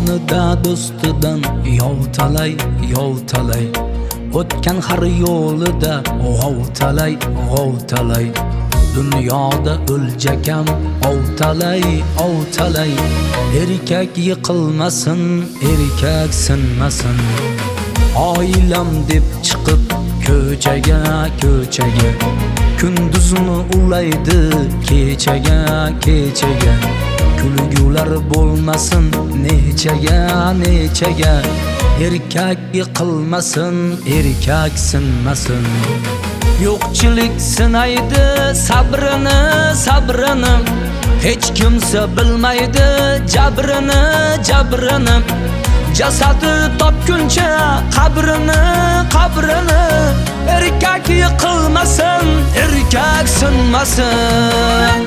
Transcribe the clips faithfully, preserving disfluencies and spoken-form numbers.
yonida do'stidan yov talay, yov talay. O'tgan har yo'lida g'ov talay, g'ov talay. Dunyoda o'ljakam ov talay, ov talay. Erkak yiqilmasin, erkak sinmasin. Oilam deb chiqib ko'chaga, ko'chaga. Kunduzini ulaydi kechaga, kechaga. Kulgular bo'lmasin nechaga, nechaga. Erkak yiqilmasin, erkak sinmasin. Yo'qchilik sinaydi sabrini, sabrini. Hech kimsa bilmaydi jabrini, jabrini. Jasadi topguncha qabrini, qabrini. Erkak yiqilmasin, erkak sinmasin.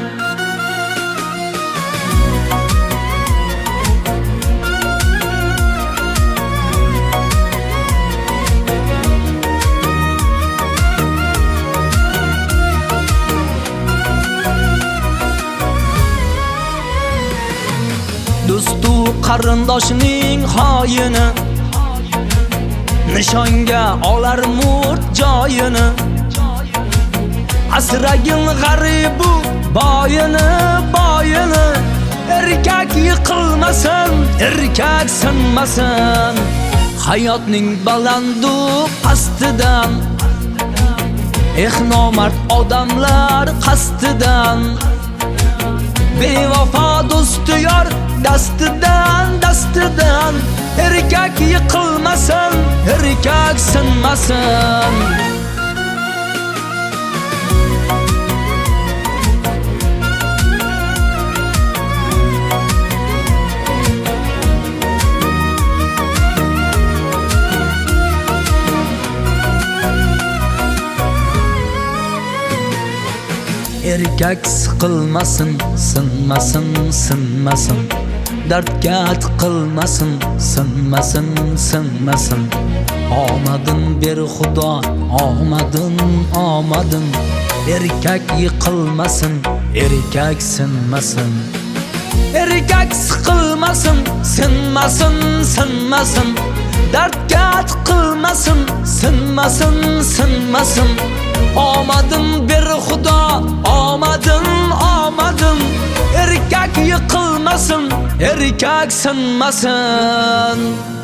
Do'stu qarindoshining xoyini, nishonga olar murt joyini. Asragin g'aribu boyini, boyini. Erkak yiqilmasin, erkak sinmasin. Hayotning balandu pastidan, eh nomard odamlar qasdidan. Bevafo do'sti yor dastidan, dastidan. Erkak yiqilmasin, erkak sinmasin. Erkak siqilmasin, sinmasin, sinmasin. Dardga tiqilmasin, sinmasin, sinmasin. Omadin ber Xudo, omadin, omadin. Erkak yiqilmasin, erkak sinmasin. Erkak siqilmasin, sinmasin, sinmasin. Dardga tiqilmasin, sinmasin, sinmasin. Omadin ber Xudo, omadin, omadin. Erkak yiqilmasin, erkak sinmasin.